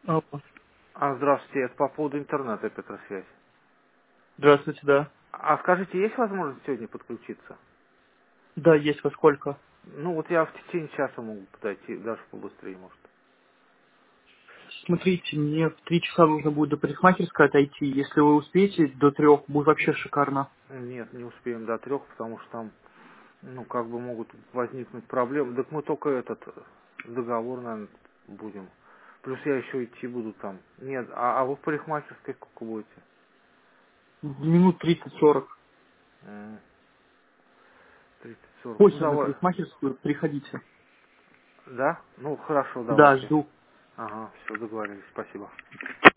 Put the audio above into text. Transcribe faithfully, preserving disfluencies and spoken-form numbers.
Алло. А, здравствуйте, это по поводу интернета, Петросвязь. Здравствуйте, да. А скажите, есть возможность сегодня подключиться? Да, есть во сколько? Ну, вот я в течение часа могу подойти, даже побыстрее, может. Смотрите, мне в три часа нужно будет до парикмахерской отойти. Если вы успеете до трех, будет вообще шикарно. Нет, не успеем до трех, потому что там, ну, как бы могут возникнуть проблемы. Так мы только этот э, договор, наверное, будем. Плюс я еще идти буду там. Нет, а, а вы в парикмахерской сколько будете? Минут тридцать-сорок. М, тридцать сорок. Ну, После на давай. парикмахерскую приходите. Да? Ну, хорошо, Да, давайте. жду. Ага, все, договорились, спасибо.